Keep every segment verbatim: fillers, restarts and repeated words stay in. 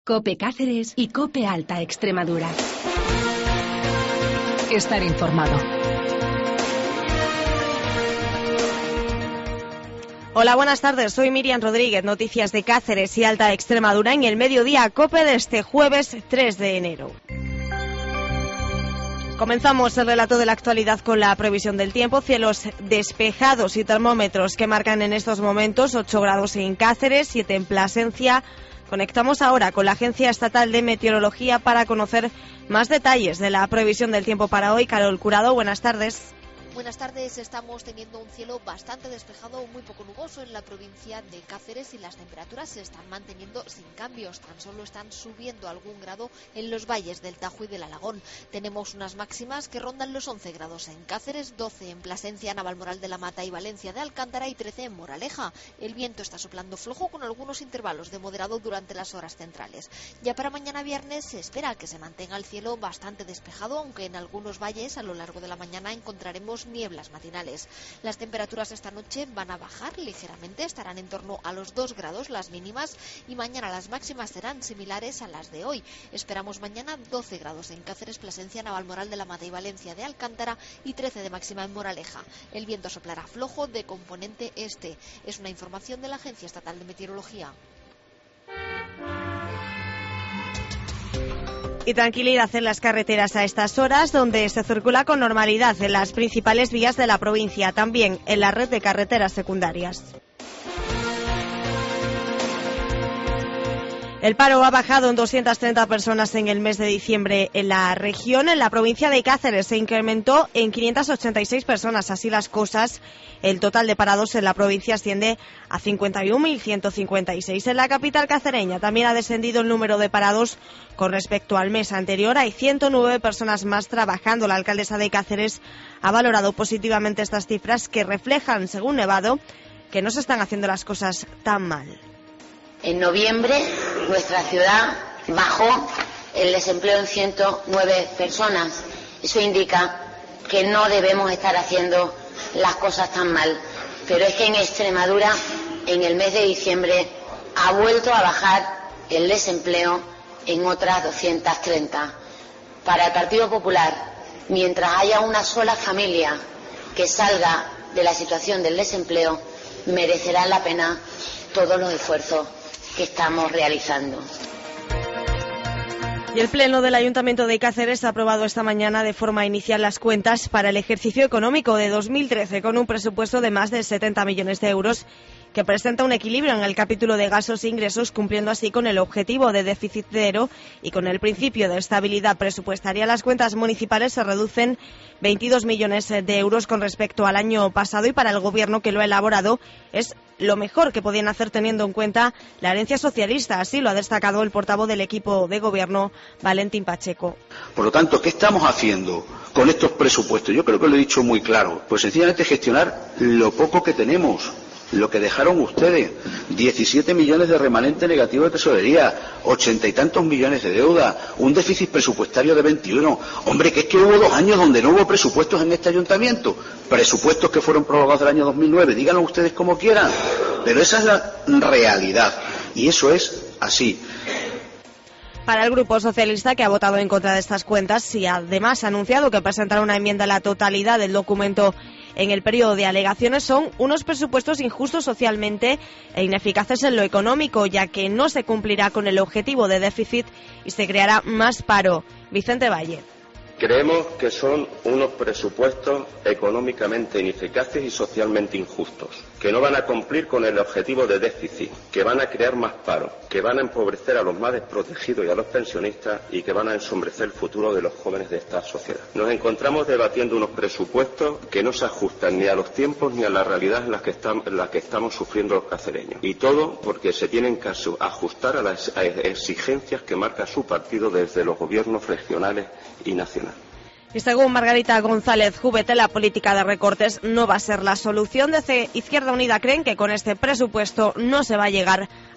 COPE Cáceres y COPE Alta Extremadura. Estar informado. Hola, buenas tardes. Soy Miriam Rodríguez. Noticias de Cáceres y Alta Extremadura en el mediodía COPE de este jueves tres de enero. Comenzamos el relato de la actualidad con la previsión del tiempo. Cielos despejados y termómetros que marcan en estos momentos ocho grados en Cáceres, siete en Plasencia. Conectamos ahora con la Agencia Estatal de Meteorología para conocer más detalles de la previsión del tiempo para hoy. Carol Curado, buenas tardes. Buenas tardes, estamos teniendo un cielo bastante despejado, muy poco nuboso en la provincia de Cáceres y las temperaturas se están manteniendo sin cambios, tan solo están subiendo algún grado en los valles del Tajo y del Alagón. Tenemos unas máximas que rondan los once grados en Cáceres, doce en Plasencia, Navalmoral de la Mata y Valencia de Alcántara y trece en Moraleja. El viento está soplando flojo con algunos intervalos de moderado durante las horas centrales. Ya para mañana viernes se espera que se mantenga el cielo bastante despejado, aunque en algunos valles a lo largo de la mañana encontraremos nieblas matinales. Las temperaturas esta noche van a bajar ligeramente, estarán en torno a los dos grados las mínimas y mañana las máximas serán similares a las de hoy. Esperamos mañana doce grados en Cáceres, Plasencia, Navalmoral de la Mata y Valencia de Alcántara y trece de máxima en Moraleja. El viento soplará flojo de componente este. Es una información de la Agencia Estatal de Meteorología. Y tranquilidad en las carreteras a estas horas, donde se circula con normalidad en las principales vías de la provincia, también en la red de carreteras secundarias. El paro ha bajado en doscientas treinta personas en el mes de diciembre en la región. En la provincia de Cáceres se incrementó en quinientas ochenta y seis personas. Así las cosas, el total de parados en la provincia asciende a cincuenta y un mil ciento cincuenta y seis. En la capital cacereña también ha descendido el número de parados con respecto al mes anterior. Hay ciento nueve personas más trabajando. La alcaldesa de Cáceres ha valorado positivamente estas cifras que reflejan, según Nevado, que no se están haciendo las cosas tan mal. En noviembre, nuestra ciudad bajó el desempleo en ciento nueve personas. Eso indica que no debemos estar haciendo las cosas tan mal. Pero es que en Extremadura, en el mes de diciembre, ha vuelto a bajar el desempleo en otras doscientas treinta. Para el Partido Popular, mientras haya una sola familia que salga de la situación del desempleo, merecerán la pena todos los esfuerzos que estamos realizando. Y el Pleno del Ayuntamiento de Cáceres ha aprobado esta mañana de forma inicial las cuentas para el ejercicio económico de dos mil trece, con un presupuesto de más de setenta millones de euros, que presenta un equilibrio en el capítulo de gastos e ingresos, cumpliendo así con el objetivo de déficit cero y con el principio de estabilidad presupuestaria. Las cuentas municipales se reducen veintidós millones de euros con respecto al año pasado y para el Gobierno que lo ha elaborado es lo mejor que podían hacer teniendo en cuenta la herencia socialista. Así lo ha destacado el portavoz del equipo de Gobierno, Valentín Pacheco. Por lo tanto, ¿qué estamos haciendo con estos presupuestos? Yo creo que lo he dicho muy claro. Pues sencillamente gestionar lo poco que tenemos. Lo que dejaron ustedes, diecisiete millones de remanente negativo de tesorería, ochenta y tantos millones de deuda, un déficit presupuestario de veintiuno. Hombre, que es que hubo dos años donde no hubo presupuestos en este ayuntamiento, presupuestos que fueron prorrogados del año dos mil nueve, díganlo ustedes como quieran, pero esa es la realidad y eso es así. Para el Grupo Socialista, que ha votado en contra de estas cuentas y además ha anunciado que presentará una enmienda a la totalidad del documento en el periodo de alegaciones, son unos presupuestos injustos socialmente e ineficaces en lo económico, ya que no se cumplirá con el objetivo de déficit y se creará más paro. Vicente Valle. Creemos que son unos presupuestos económicamente ineficaces y socialmente injustos, que no van a cumplir con el objetivo de déficit, que van a crear más paro, que van a empobrecer a los más desprotegidos y a los pensionistas y que van a ensombrecer el futuro de los jóvenes de esta sociedad. Nos encontramos debatiendo unos presupuestos que no se ajustan ni a los tiempos ni a la realidad en la que estamos, en la que estamos sufriendo los cacereños. Y todo porque se tienen que ajustar a las exigencias que marca su partido desde los gobiernos regionales y nacionales. Y según Margarita González Jubete, la política de recortes no va a ser la solución. Desde Izquierda Unida creen que con este presupuesto no se va a llegar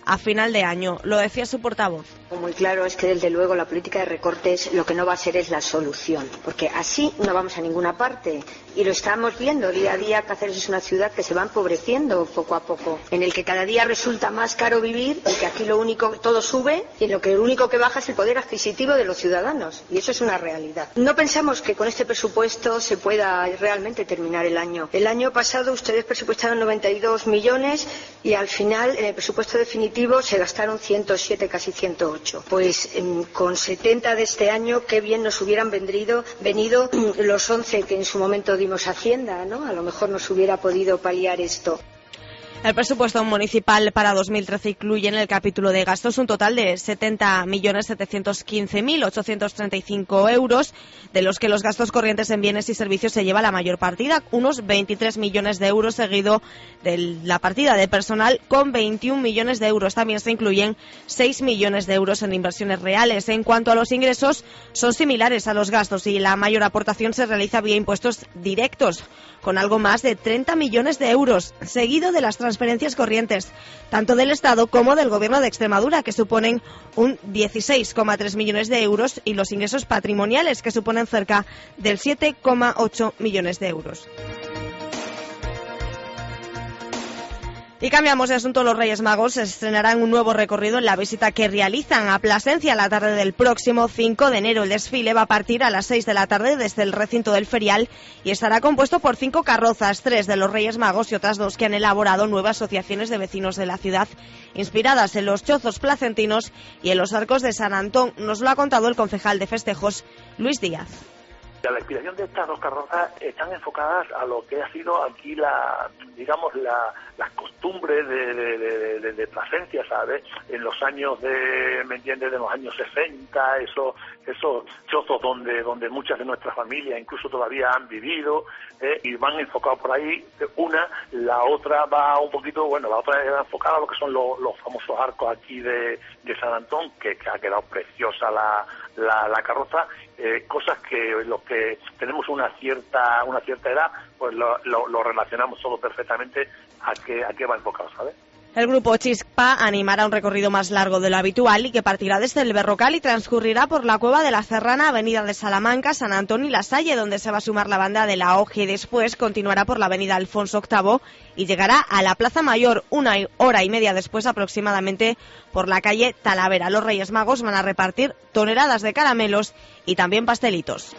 a final de año. Lo decía su portavoz. Muy claro es que desde luego la política de recortes lo que no va a ser es la solución, porque así no vamos a ninguna parte y lo estamos viendo día a día. Cáceres es una ciudad que se va empobreciendo poco a poco, en el que cada día resulta más caro vivir y que aquí lo único, todo sube y lo que lo único que baja es el poder adquisitivo de los ciudadanos, y eso es una realidad. No pensamos que con este presupuesto se pueda realmente terminar el año. El año pasado ustedes presupuestaron noventa y dos millones y al final en el presupuesto definitivo se gastaron ciento siete, casi ciento ocho. Pues eh, con setenta de este año, qué bien nos hubieran vendrido, venido los once que en su momento dimos a Hacienda, ¿no? A lo mejor nos hubiera podido paliar esto. El presupuesto municipal para dos mil trece incluye en el capítulo de gastos un total de setenta millones setecientos quince mil ochocientos treinta y cinco euros, de los que los gastos corrientes en bienes y servicios se lleva la mayor partida, unos veintitrés millones de euros, seguido de la partida de personal con veintiún millones de euros. También se incluyen seis millones de euros en inversiones reales. En cuanto a los ingresos, son similares a los gastos y la mayor aportación se realiza vía impuestos directos, con algo más de treinta millones de euros, seguido de las transferencias corrientes, tanto del Estado como del Gobierno de Extremadura, que suponen un dieciséis coma tres millones de euros, y los ingresos patrimoniales, que suponen cerca del siete coma ocho millones de euros. Y cambiamos de asunto. Los Reyes Magos estrenarán un nuevo recorrido en la visita que realizan a Plasencia la tarde del próximo cinco de enero. El desfile va a partir a las seis de la tarde desde el recinto del ferial y estará compuesto por cinco carrozas, tres de los Reyes Magos y otras dos que han elaborado nuevas asociaciones de vecinos de la ciudad, inspiradas en los chozos placentinos y en los arcos de San Antón. Nos lo ha contado el concejal de festejos, Luis Díaz. La inspiración de estas dos carrozas están enfocadas a lo que ha sido aquí la, digamos, la, las costumbres de, de, de, de, de Plasencia, ¿sabes? En los años de, ¿me entiendes?, de los años sesenta, esos, esos chozos donde, donde muchas de nuestras familias incluso todavía han vivido, ¿eh? Y van enfocados por ahí. Una, la otra va un poquito, bueno, la otra es enfocada a lo que son los, los famosos arcos aquí de, de San Antón, que, que ha quedado preciosa la, la, la carroza. Eh, cosas que los que tenemos una cierta una cierta edad, pues lo, lo, lo relacionamos todo perfectamente a qué a qué va enfocado, ¿sabes? El grupo Chispa animará un recorrido más largo de lo habitual y que partirá desde el Berrocal y transcurrirá por la Cueva de la Serrana, Avenida de Salamanca, San Antón y La Salle, donde se va a sumar la banda de la O G, y después continuará por la Avenida Alfonso octavo y llegará a la Plaza Mayor una hora y media después aproximadamente por la calle Talavera. Los Reyes Magos van a repartir toneladas de caramelos y también pastelitos.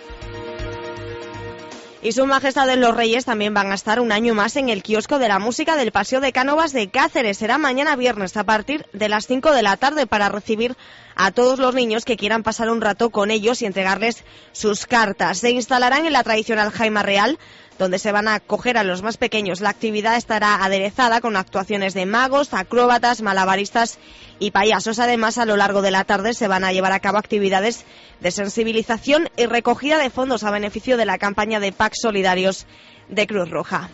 Y Su Majestad de los Reyes también van a estar un año más en el kiosco de la música del Paseo de Cánovas de Cáceres. Será mañana viernes a partir de las cinco de la tarde para recibir a todos los niños que quieran pasar un rato con ellos y entregarles sus cartas. Se instalarán en la tradicional Jaima Real, donde se van a acoger a los más pequeños. La actividad estará aderezada con actuaciones de magos, acróbatas, malabaristas y payasos. Además, a lo largo de la tarde se van a llevar a cabo actividades de sensibilización y recogida de fondos a beneficio de la campaña de packs solidarios de Cruz Roja.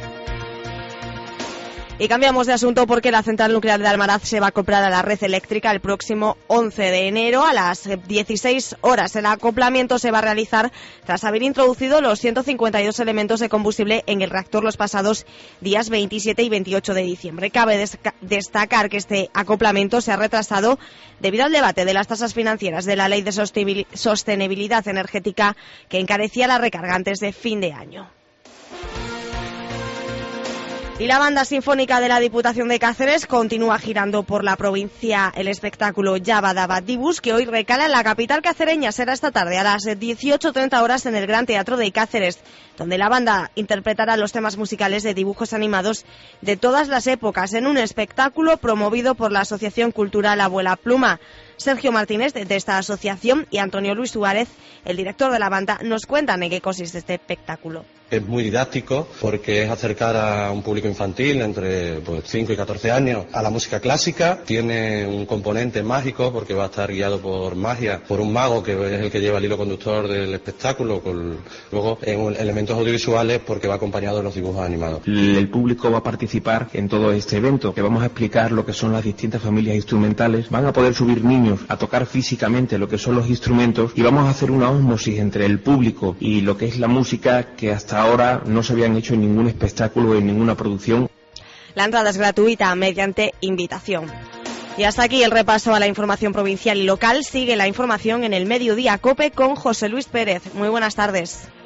Y cambiamos de asunto porque la central nuclear de Almaraz se va a acoplar a la red eléctrica el próximo once de enero a las dieciséis horas. El acoplamiento se va a realizar tras haber introducido los ciento cincuenta y dos elementos de combustible en el reactor los pasados días veintisiete y veintiocho de diciembre. Cabe destacar que este acoplamiento se ha retrasado debido al debate de las tasas financieras de la Ley de Sostenibilidad Energética que encarecía la recarga antes de fin de año. Y la Banda Sinfónica de la Diputación de Cáceres continúa girando por la provincia el espectáculo Yabadabadibus, que hoy recala en la capital cacereña. Será esta tarde a las dieciocho treinta horas en el Gran Teatro de Cáceres, donde la banda interpretará los temas musicales de dibujos animados de todas las épocas en un espectáculo promovido por la Asociación Cultural Abuela Pluma. Sergio Martínez, de esta asociación, y Antonio Luis Suárez, el director de la banda, nos cuentan en qué consiste este espectáculo. Es muy didáctico porque es acercar a un público infantil entre pues, cinco y catorce años a la música clásica. Tiene un componente mágico porque va a estar guiado por magia, por un mago que es el que lleva el hilo conductor del espectáculo. Con, luego en elementos audiovisuales porque va acompañado de los dibujos animados. El público va a participar en todo este evento, que vamos a explicar lo que son las distintas familias instrumentales. Van a poder subir niños a tocar físicamente lo que son los instrumentos y vamos a hacer una ósmosis entre el público y lo que es la música que hasta ahora no se habían hecho en ningún espectáculo, en ninguna producción. La entrada es gratuita mediante invitación. Y hasta aquí el repaso a la información provincial y local. Sigue la información en el Mediodía COPE con José Luis Pérez. Muy buenas tardes.